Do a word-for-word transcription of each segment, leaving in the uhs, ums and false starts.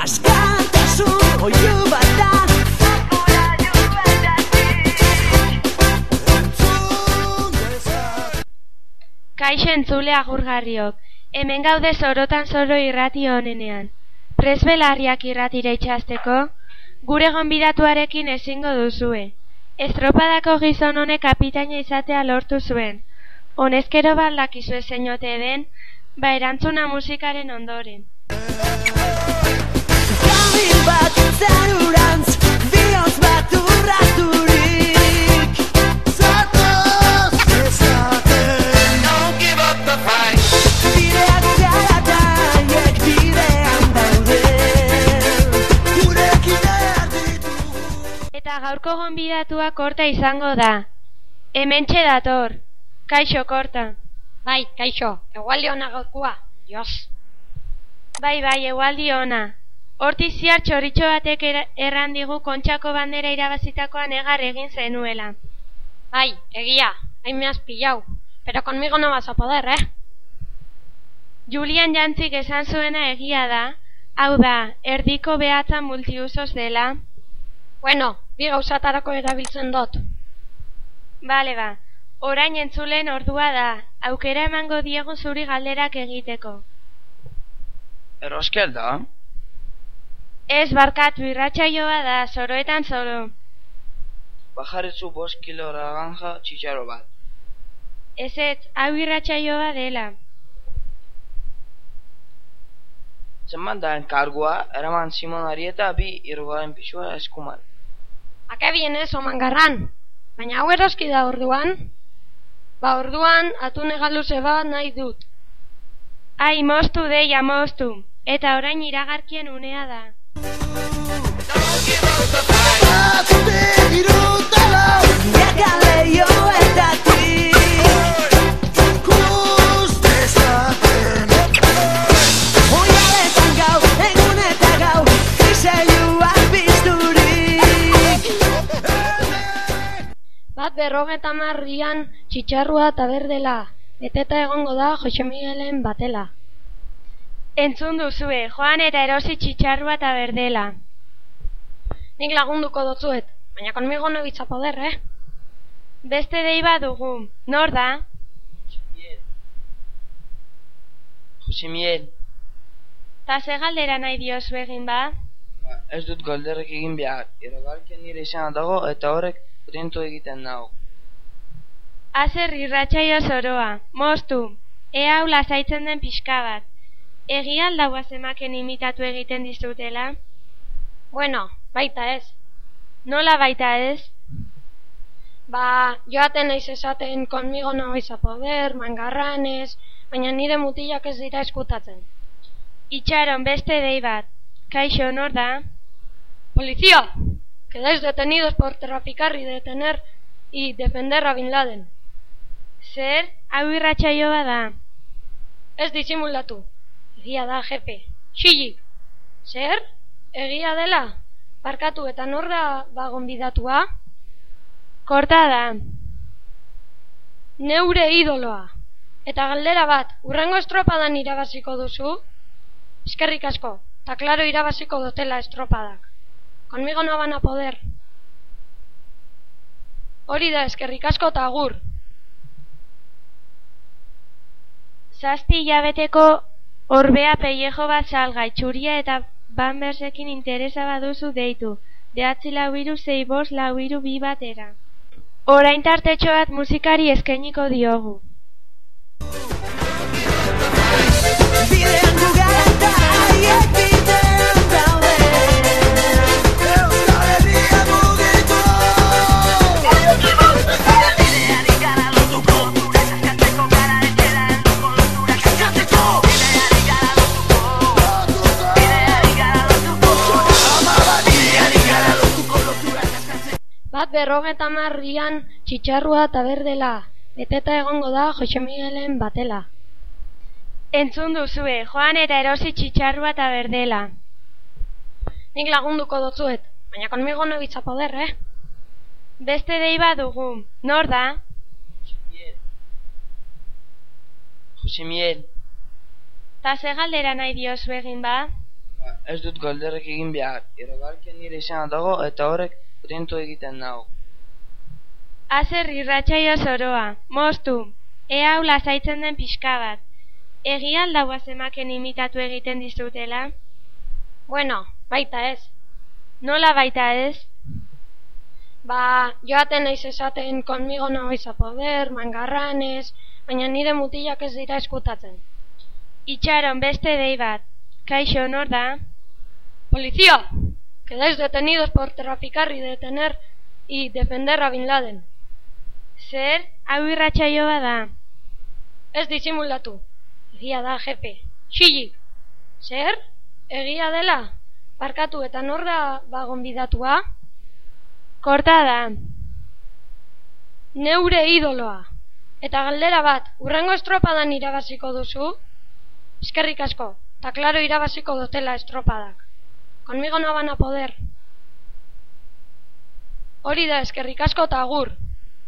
Askatasun oiu bat da. Kaixo entzule agurgarriok, hemen gaude zorotan zoro irrati honenean. Presbelarriak irratira itxasteko, gure gonbidatuarekin ezingo duzue. Estropadako gizon honek kapitaina izatea lortu zuen. Honezkero baldakizue zeinote den, ba erantzuna musikaren ondoren. Kamil bat zarurantz, bihotz bat urraturik. Zatoz ezaten, don't give up the fight. Bideak zarataiek bidean daude, gurekin erditugu. Eta gaurko gonbidatua Korta izango da. Hementxe dator. Kaixo, Korta. Bai, kaixo, egualdi ona gaurkoa, jos. Bai, bai, egualdi ona. Hortiz ziar txoritxo batek er erran digu Kontxako bandera irabazitakoan egar egin zenuela. Bai, egia, hain me has pillau, pero conmigo no vas a poder, eh? Julian Jantzik esan zuena egia da, hau da, erdiko behatza multiusos dela. Bueno, bi gauzatarako erabiltzen dut. Bale ba, orain entzulen ordua da, aukera emango diegu zuri galderak egiteko. Eroskel da? Ez barkatu, irratsaioa da, zoroetan zoro. Bajaretzu bost kilo naranja txitxaro bat. Ez ez, hau irratsaioa dela. Zenbat da enkargua, eraman Simon Arieta bi irugaren pisua eskumal. A que vienes, o mangarran? Baina hau eroski da orduan? Ba orduan, atune galuze bat nahi dut. Ai, moztu deia, moztu. Eta orain iragarkien unea da. Batute irutalo, jakale joetatik. Kustezaten, oialetan gau, egun eta gau, izailua pizturik. Bat berrogeta marrian txitxarrua eta berdela, beteta egongo da Jose Miguelen batela. Entzun duzue, joan eta erosi txitxarrua eta berdela. Nik lagunduko dotzuet, baina conmigo no bitza poder, eh? Beste dei bat dugu, nor da? Jose Miguel. Ta ze galdera nahi diozu egin ba? Ez dut galderrek egin behar, iragarken nire izan dago eta horrek orientu egiten nago. Azer irratsaio zoroa, moztu, ea hau lasaitzen den pixka bat. Egia aldau azemaken imitatu egiten dizutela? Bueno, baita ez. Nola baita ez? Ba, joaten naiz esaten conmigo no vais a poder, mangarranez, baina nire mutilak ez dira eskutatzen. Itxaron, beste dei bat. Kaixo, nor da? Policía, quedáis detenidos por traficar y detener y defender a Bin Laden. Zer, hau irratsaioa da. Ez disimulatu. Egia da, jefe. Xilik. Zer? Egia dela? Barkatu eta nor da ba gonbidatua? Korta da. Neure idoloa. Eta galdera bat, urrengo estropadan irabaziko duzu? Eskerrik asko, ta klaro irabaziko dutela estropadak. Conmigo no van a poder. Hori da, eskerrik asko eta agur. Zazpi hilabeteko orbea pellejo bat salgai, txuria eta banbersekin interesa baduzu deitu. Behatzi lau hiru sei bost lau hiru bi batera. Orain tartetxo bat musikari eskainiko diogu. Bidean gugara haiek bidean daude. Euskal Herria mugitu. Bidean ikara lotuko, zure saskatzeko gara etxera helduko lotura kaskatzeko. Bidean ikara lotuko, bidean ikara lotuko. Bidean ikara lotuko lotura kaskatzeko. Bat berrogeta marrian txitxarrua eta berdela, beteta egongo da Jose Miguelen batela. Entzun duzue, joan eta erosi txitxarrua eta berdela. Nik lagunduko dotzuet, baina conmigo no bitza poder, eh? Beste dei bat dugu, nor da? Jose Miguel. Ta ze galdera nahi diozu egin ba? Ez dut galderrek egin behar, iragarkia nire izena dago eta horrek orientu egiten nau. Azer irratsaio zoroa, moztu, ea hau lasaitzen den pixka bat. Egian dauaz emaken imitatu egiten dizutela? Bueno, baita ez. Nola baita ez? Ba, joaten naiz esaten conmigo no vais a poder, mangarranes, baina nire mutilak ez dira eskutatzen. Itxaron beste dei bat. Kaixo, nor da? Policía, quedáis detenidos por traficar y detener y defender a Bin Laden. Zer, hau irratsaio bada? Ez disimulatu. Egia da, jefe. Xilik. Zer? Egia dela? Barkatu eta nor da ba gonbidatua? Korta da. Neure idoloa. Eta galdera bat, urrengo estropadan irabaziko duzu? Eskerrik asko, eta klaro irabaziko dutela estropadak. Conmigo no van a poder. Hori da, eskerrik asko eta agur.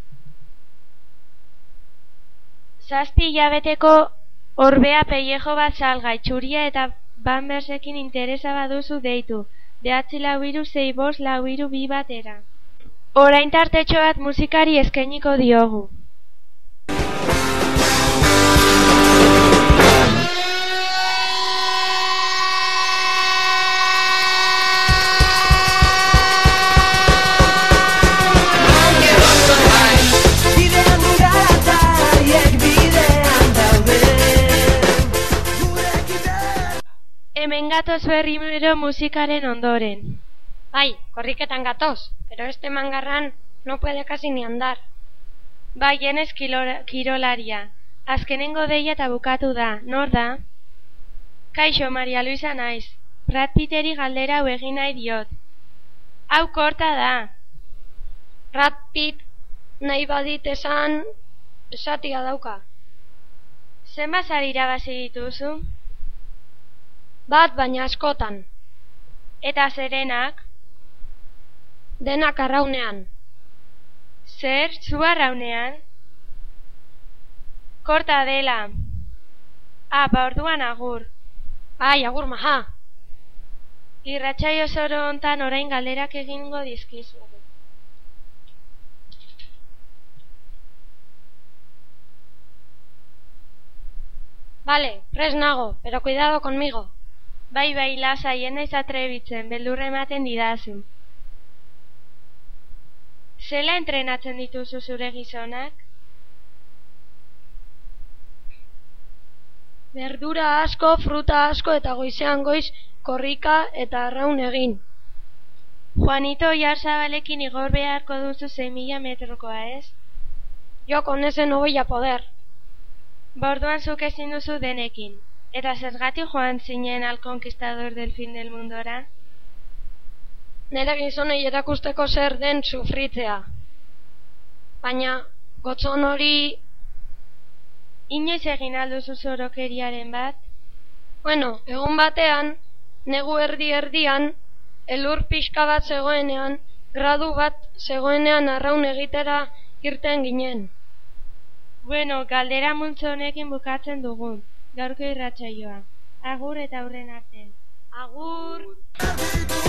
Zazpi hilabeteko orbea pellejo bat salgai, txuria eta banbersekin interesa baduzu deitu. Behatzi lau hiru sei bost lau hiru bi batera. Orain tartetxo bat musikari eskainiko diogu. Hemen gatoz berrimero musikaren ondoren. Bai, korriketan gatoz, pero este mangarran no puede casi ni andar. Bai, enez kirolaria. Azkenengo deia eta bukatu da, nor da? Kaixo, Maria Luisa naiz. Brad Pitteri galdera hau egin nahi diot. Hau korta da. Brad Pitt nahi badit esan esatia dauka. Zenbat sari irabazi dituzu? Bat baina askotan. Eta zerenak? Denak arraunean. Zer, zu arraunean? Korta dela. Ah, ba orduan agur. Ai, agur maha. Irratsaio zoro hontan orain galderak egingo dizkizugu. Vale, pres nago, pero cuidado conmigo. Bai, bai, lasai, ez naiz atrebitzen, beldurra ematen didazu. Zela entrenatzen dituzu zure gizonak? Berdura asko, fruta asko eta goizean goiz korrika eta arraun egin. Juanito Oyarzabalekin igor beharko duzu sei mila metrokoa, ez? Jo con ese no voy a poder. Ba orduan zuk ezin duzu denekin. Eta zergatik joan zinen al conquistador del fin del mundora? Nere gizonei erakusteko zer den sufritzea. Baina, gotzon hori... Inoiz egin alduzu zorokeriaren bat? Bueno, egun batean, negu erdi erdian, elur pixka bat zegoenean, gradu bat zegoenean arraun egitera irten ginen. Bueno, galdera multzo honekin bukatzen dugun. Gaurko irratsaioa. Agur eta aurren arte. Agur!